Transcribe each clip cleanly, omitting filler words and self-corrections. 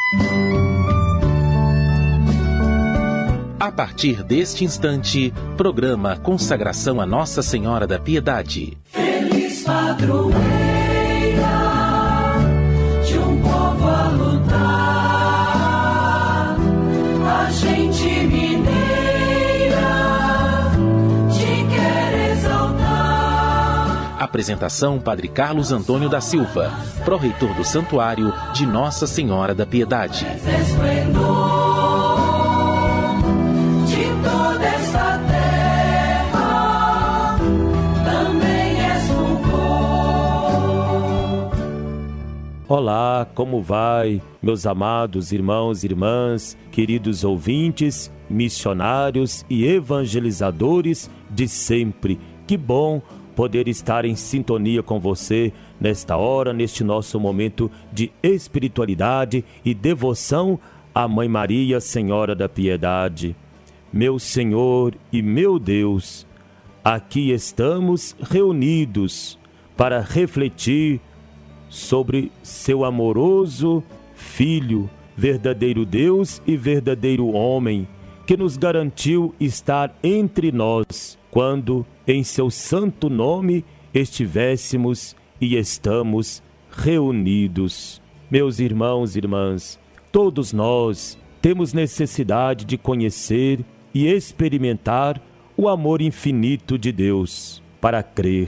A partir deste instante, programa Consagração a Nossa Senhora da Piedade. Feliz padroeira de um povo a lutar, a gente mineira te quer exaltar. Apresentação: Padre Carlos Antônio da Silva, pró-reitor do Santuário de Nossa Senhora da Piedade. Olá, como vai, meus amados irmãos e irmãs, queridos ouvintes, missionários e evangelizadores de sempre. Que bom poder estar em sintonia com você nesta hora, neste nosso momento de espiritualidade e devoção à Mãe Maria, Senhora da Piedade. Meu Senhor e meu Deus, aqui estamos reunidos para refletir sobre seu amoroso Filho, verdadeiro Deus e verdadeiro homem, que nos garantiu estar entre nós, quando em seu santo nome estivéssemos e estamos reunidos. Meus irmãos e irmãs, todos nós temos necessidade de conhecer e experimentar o amor infinito de Deus, para crer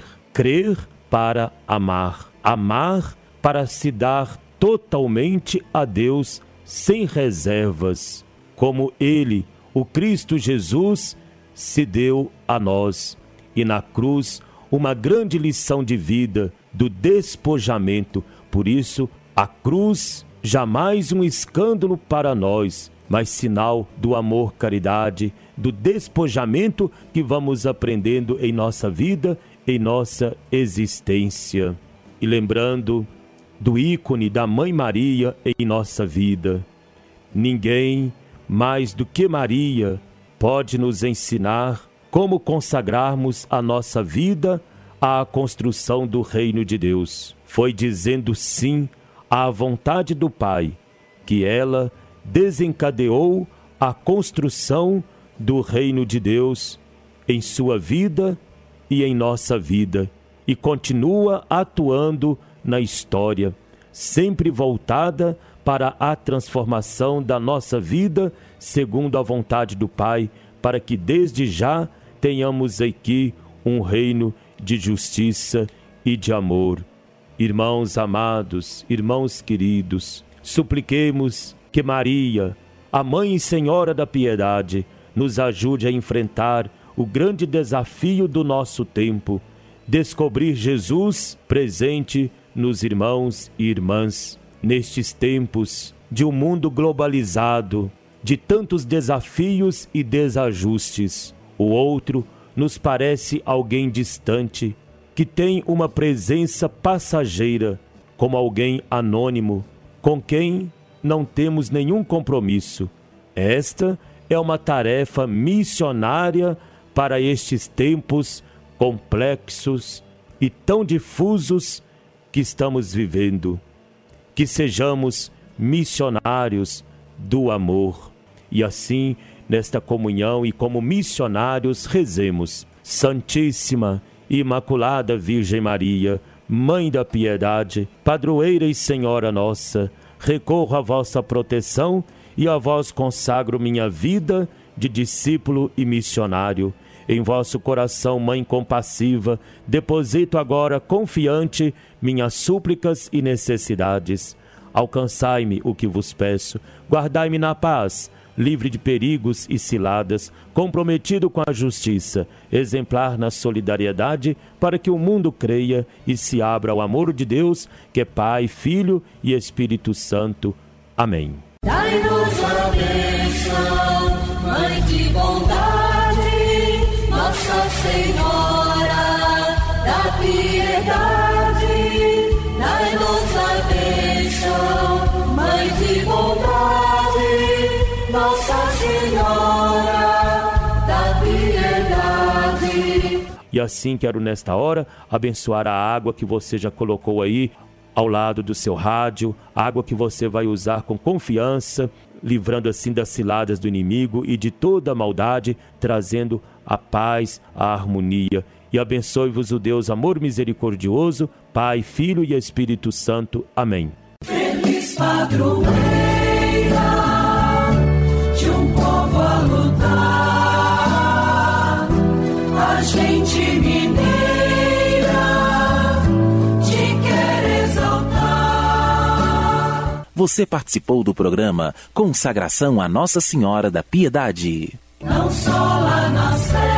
para amar, amar para se dar totalmente a Deus sem reservas, como Ele, o Cristo Jesus, se deu a nós. E na cruz, uma grande lição de vida do despojamento. Por isso, a cruz, jamais um escândalo para nós, mas sinal do amor, caridade, do despojamento que vamos aprendendo em nossa vida, em nossa existência. E lembrando do ícone da Mãe Maria em nossa vida, ninguém mais do que Maria pode nos ensinar como consagrarmos a nossa vida à construção do reino de Deus. Foi dizendo sim à vontade do Pai que ela desencadeou a construção do reino de Deus em sua vida e em nossa vida, e continua atuando na história, sempre voltada para a transformação da nossa vida segundo a vontade do Pai, para que desde já tenhamos aqui um reino de justiça e de amor. Irmãos amados, irmãos queridos, supliquemos que Maria, a Mãe e Senhora da Piedade, nos ajude a enfrentar o grande desafio do nosso tempo, descobrir Jesus presente nos irmãos e irmãs, nestes tempos de um mundo globalizado, de tantos desafios e desajustes. O outro nos parece alguém distante, que tem uma presença passageira, como alguém anônimo, com quem não temos nenhum compromisso. Esta é uma tarefa missionária para estes tempos complexos e tão difusos que estamos vivendo. Que sejamos missionários do amor. E assim, nesta comunhão e como missionários, rezemos. Santíssima e Imaculada Virgem Maria, Mãe da Piedade, Padroeira e Senhora nossa, recorro à vossa proteção e a vós consagro minha vida de discípulo e missionário. Em vosso coração, Mãe compassiva, deposito agora confiante minhas súplicas e necessidades. Alcançai-me o que vos peço, guardai-me na paz, livre de perigos e ciladas, comprometido com a justiça, exemplar na solidariedade, para que o mundo creia e se abra ao amor de Deus, que é Pai, Filho e Espírito Santo. Amém. Dai-nos a bênção, Mãe de bondade, Nossa Senhora da Piedade. Dai-nos a bênção, Mãe de bondade, Nossa Senhora da Piedade. E assim quero nesta hora abençoar a água que você já colocou aí ao lado do seu rádio, água que você vai usar com confiança, livrando assim das ciladas do inimigo e de toda a maldade, trazendo a paz, a harmonia. E abençoe-vos o Deus amor misericordioso, Pai, Filho e Espírito Santo. Amém. Feliz padroeira de um povo a lutar, a gente mineira te quer exaltar. Você participou do programa Consagração a Nossa Senhora da Piedade. Não só lá na